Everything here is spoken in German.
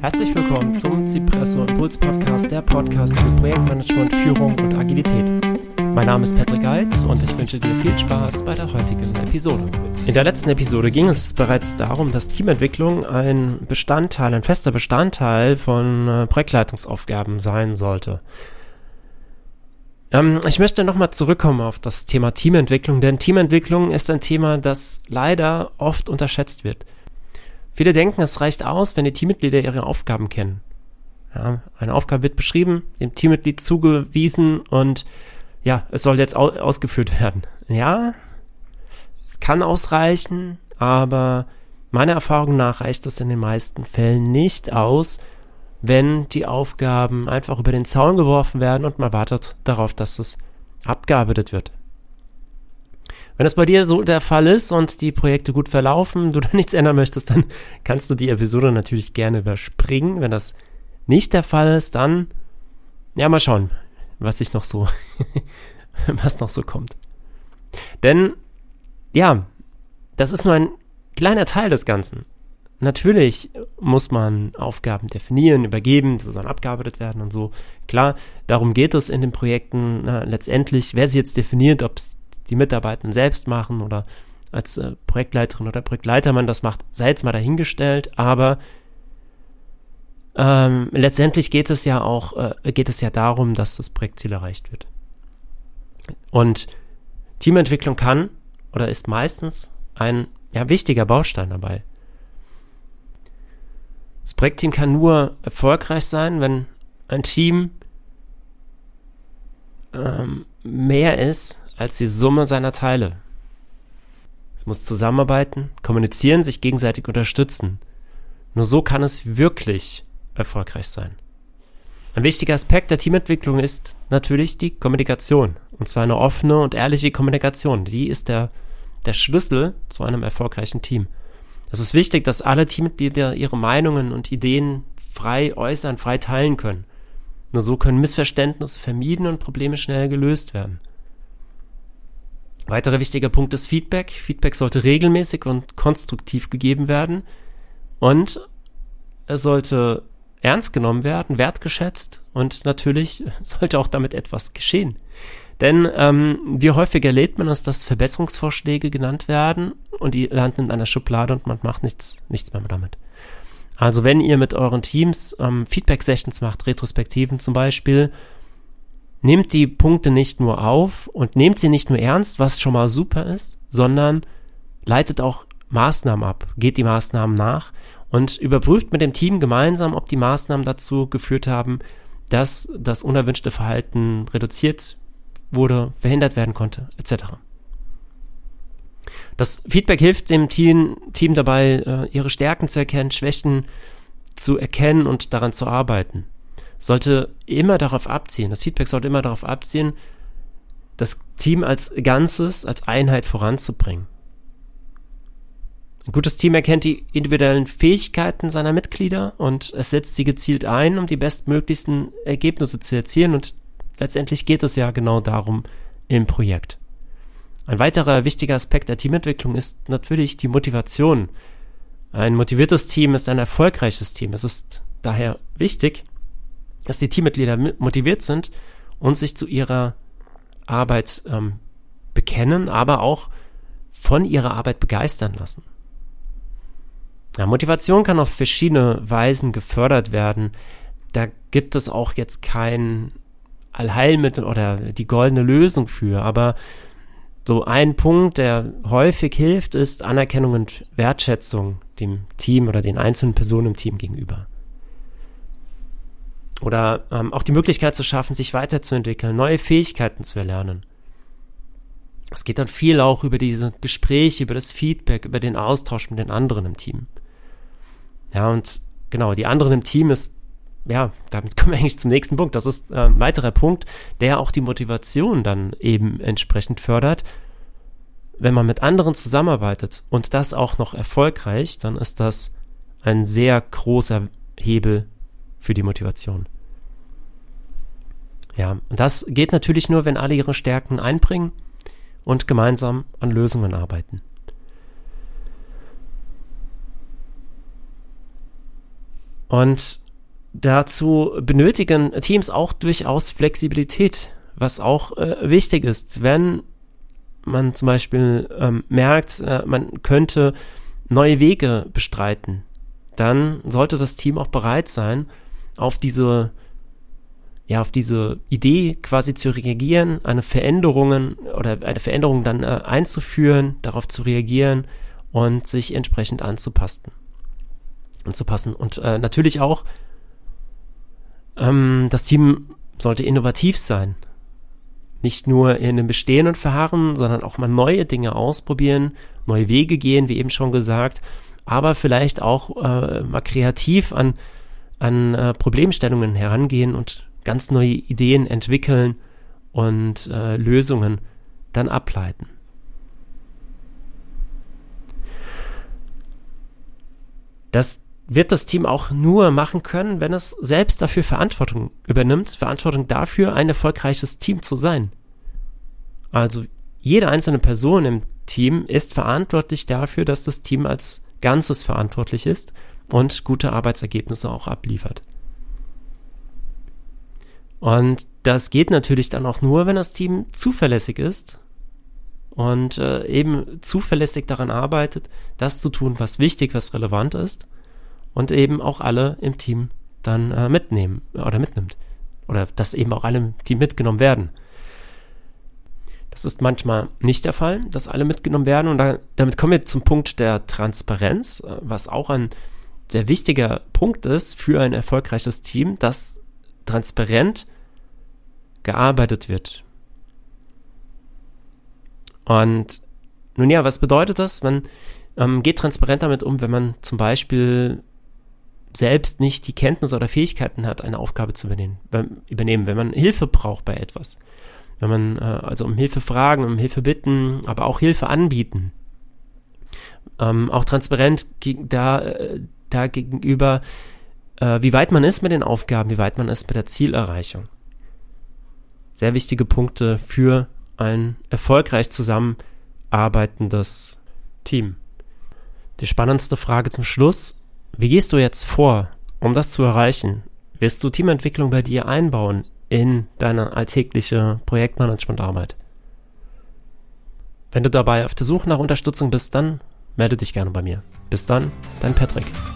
Herzlich willkommen zum Cipresso Impuls Podcast, der Podcast für Projektmanagement, Führung und Agilität. Mein Name ist Patrick Alt und ich wünsche dir viel Spaß bei der heutigen Episode. In der letzten Episode ging es bereits darum, dass Teamentwicklung ein fester Bestandteil von Projektleitungsaufgaben sein sollte. Ich möchte nochmal zurückkommen auf das Thema Teamentwicklung, denn Teamentwicklung ist ein Thema, das leider oft unterschätzt wird. Viele denken, es reicht aus, wenn die Teammitglieder ihre Aufgaben kennen. Ja, eine Aufgabe wird beschrieben, dem Teammitglied zugewiesen und ja, es soll jetzt ausgeführt werden. Ja, es kann ausreichen, aber meiner Erfahrung nach reicht es in den meisten Fällen nicht aus, wenn die Aufgaben einfach über den Zaun geworfen werden und man wartet darauf, dass es abgearbeitet wird. Wenn das bei dir so der Fall ist und die Projekte gut verlaufen, du da nichts ändern möchtest, dann kannst du die Episode natürlich gerne überspringen. Wenn das nicht der Fall ist, dann ja, mal schauen, was noch so kommt. Denn ja, das ist nur ein kleiner Teil des Ganzen. Natürlich muss man Aufgaben definieren, übergeben, sie sollen abgearbeitet werden und so. Klar, darum geht es in den Projekten letztendlich. Wer sie jetzt definiert, ob es die Mitarbeitenden selbst machen oder als Projektleiterin oder Projektleiter man das macht, sei jetzt mal dahingestellt, aber letztendlich geht es ja darum, dass das Projektziel erreicht wird. Und Teamentwicklung kann oder ist meistens ein wichtiger Baustein dabei. Das Projektteam kann nur erfolgreich sein, wenn ein Team mehr ist als die Summe seiner Teile. Es muss zusammenarbeiten, kommunizieren, sich gegenseitig unterstützen. Nur so kann es wirklich erfolgreich sein. Ein wichtiger Aspekt der Teamentwicklung ist natürlich die Kommunikation. Und zwar eine offene und ehrliche Kommunikation. Die ist der Schlüssel zu einem erfolgreichen Team. Es ist wichtig, dass alle Teammitglieder ihre Meinungen und Ideen frei äußern, frei teilen können. Nur so können Missverständnisse vermieden und Probleme schnell gelöst werden. Weiterer wichtiger Punkt ist Feedback. Feedback sollte regelmäßig und konstruktiv gegeben werden und es sollte ernst genommen werden, wertgeschätzt und natürlich sollte auch damit etwas geschehen. Denn wie häufig erlebt man es, dass Verbesserungsvorschläge genannt werden und die landen in einer Schublade und man macht nichts mehr damit. Also wenn ihr mit euren Teams Feedback-Sessions macht, Retrospektiven zum Beispiel, nehmt die Punkte nicht nur auf und nehmt sie nicht nur ernst, was schon mal super ist, sondern leitet auch Maßnahmen ab, geht die Maßnahmen nach und überprüft mit dem Team gemeinsam, ob die Maßnahmen dazu geführt haben, dass das unerwünschte Verhalten reduziert wurde, verhindert werden konnte, etc. Das Feedback hilft dem Team dabei, ihre Stärken zu erkennen, Schwächen zu erkennen und daran zu arbeiten. Das Feedback sollte immer darauf abzielen, das Team als Ganzes, als Einheit voranzubringen. Ein gutes Team erkennt die individuellen Fähigkeiten seiner Mitglieder und es setzt sie gezielt ein, um die bestmöglichsten Ergebnisse zu erzielen und letztendlich geht es ja genau darum im Projekt. Ein weiterer wichtiger Aspekt der Teamentwicklung ist natürlich die Motivation. Ein motiviertes Team ist ein erfolgreiches Team. Es ist daher wichtig, dass die Teammitglieder motiviert sind und sich zu ihrer Arbeit bekennen, aber auch von ihrer Arbeit begeistern lassen. Ja, Motivation kann auf verschiedene Weisen gefördert werden. Da gibt es auch jetzt kein Allheilmittel oder die goldene Lösung für, aber so ein Punkt, der häufig hilft, ist Anerkennung und Wertschätzung dem Team oder den einzelnen Personen im Team gegenüber. Oder auch die Möglichkeit zu schaffen, sich weiterzuentwickeln, neue Fähigkeiten zu erlernen. Es geht dann viel auch über diese Gespräche, über das Feedback, über den Austausch mit den anderen im Team. Ja, und genau, die anderen im Team ist, ja, damit kommen wir eigentlich zum nächsten Punkt. Das ist ein weiterer Punkt, der auch die Motivation dann eben entsprechend fördert. Wenn man mit anderen zusammenarbeitet und das auch noch erfolgreich, dann ist das ein sehr großer Hebel für die Motivation. Ja, und das geht natürlich nur, wenn alle ihre Stärken einbringen und gemeinsam an Lösungen arbeiten. Und dazu benötigen Teams auch durchaus Flexibilität, was auch wichtig ist. Wenn man zum Beispiel merkt, man könnte neue Wege bestreiten, dann sollte das Team auch bereit sein, auf diese Idee quasi zu reagieren, eine Veränderung dann einzuführen, darauf zu reagieren und sich entsprechend anzupassen. Und natürlich auch, das Team sollte innovativ sein. Nicht nur in dem Bestehenden verharren, sondern auch mal neue Dinge ausprobieren, neue Wege gehen, wie eben schon gesagt, aber vielleicht auch mal kreativ an Problemstellungen herangehen und ganz neue Ideen entwickeln und Lösungen dann ableiten. Das wird das Team auch nur machen können, wenn es selbst dafür Verantwortung übernimmt, Verantwortung dafür, ein erfolgreiches Team zu sein. Also jede einzelne Person im Team ist verantwortlich dafür, dass das Team als Ganzes verantwortlich ist und gute Arbeitsergebnisse auch abliefert. Und das geht natürlich dann auch nur, wenn das Team zuverlässig ist und eben zuverlässig daran arbeitet, das zu tun, was wichtig, was relevant ist und eben auch alle im Team dann mitnimmt. Oder dass eben auch alle im Team mitgenommen werden. Das ist manchmal nicht der Fall, dass alle mitgenommen werden. Und damit kommen wir zum Punkt der Transparenz, was auch ein sehr wichtiger Punkt ist für ein erfolgreiches Team, dass transparent gearbeitet wird. Und nun ja, was bedeutet das? Man geht transparent damit um, wenn man zum Beispiel selbst nicht die Kenntnisse oder Fähigkeiten hat, eine Aufgabe zu übernehmen, wenn man Hilfe braucht bei etwas. Wenn man also um Hilfe fragen, um Hilfe bitten, aber auch Hilfe anbieten. Auch transparent da gegenüber, wie weit man ist mit den Aufgaben, wie weit man ist mit der Zielerreichung. Sehr wichtige Punkte für ein erfolgreich zusammenarbeitendes Team. Die spannendste Frage zum Schluss: Wie gehst du jetzt vor, um das zu erreichen? Wirst du Teamentwicklung bei dir einbauen in deine alltägliche Projektmanagementarbeit? Wenn du dabei auf der Suche nach Unterstützung bist, dann melde dich gerne bei mir. Bis dann, dein Patrick.